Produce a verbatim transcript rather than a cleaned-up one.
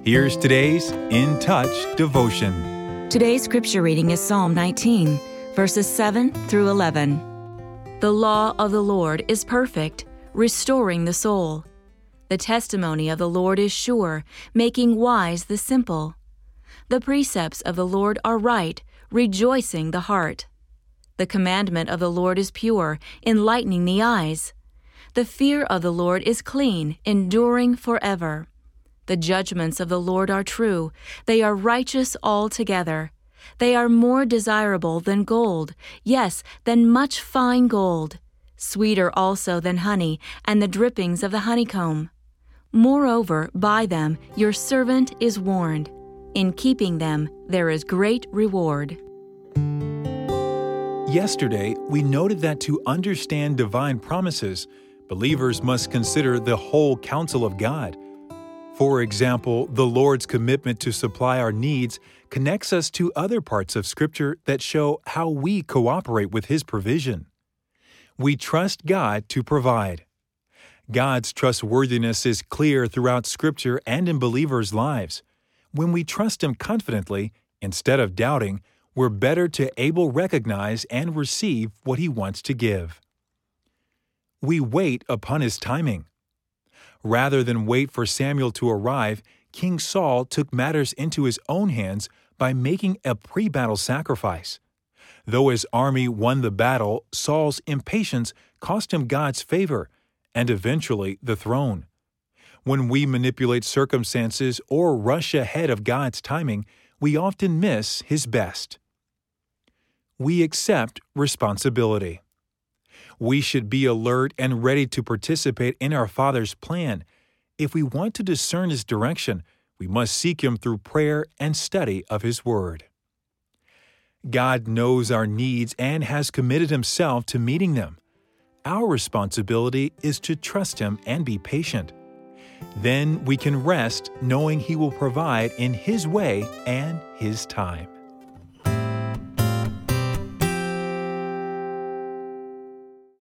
Here's today's In Touch devotion. Today's scripture reading is Psalm nineteen, verses seven through eleven. The law of the Lord is perfect, restoring the soul. The testimony of the Lord is sure, making wise the simple. The precepts of the Lord are right, rejoicing the heart. The commandment of the Lord is pure, enlightening the eyes. The fear of the Lord is clean, enduring forever. The judgments of the Lord are true, they are righteous altogether. They are more desirable than gold, yes, than much fine gold, sweeter also than honey and the drippings of the honeycomb. Moreover, by them your servant is warned. In keeping them there is great reward. Yesterday, we noted that to understand divine promises, believers must consider the whole counsel of God. For example, the Lord's commitment to supply our needs connects us to other parts of Scripture that show how we cooperate with His provision. We trust God to provide. God's trustworthiness is clear throughout Scripture and in believers' lives. When we trust Him confidently, instead of doubting, we're better to able recognize and receive what He wants to give. We wait upon His timing. Rather than wait for Samuel to arrive, King Saul took matters into his own hands by making a pre-battle sacrifice. Though his army won the battle, Saul's impatience cost him God's favor and eventually the throne. When we manipulate circumstances or rush ahead of God's timing, we often miss His best. We accept responsibility. We should be alert and ready to participate in our Father's plan. If we want to discern His direction, we must seek Him through prayer and study of His Word. God knows our needs and has committed Himself to meeting them. Our responsibility is to trust Him and be patient. Then we can rest knowing He will provide in His way and His time.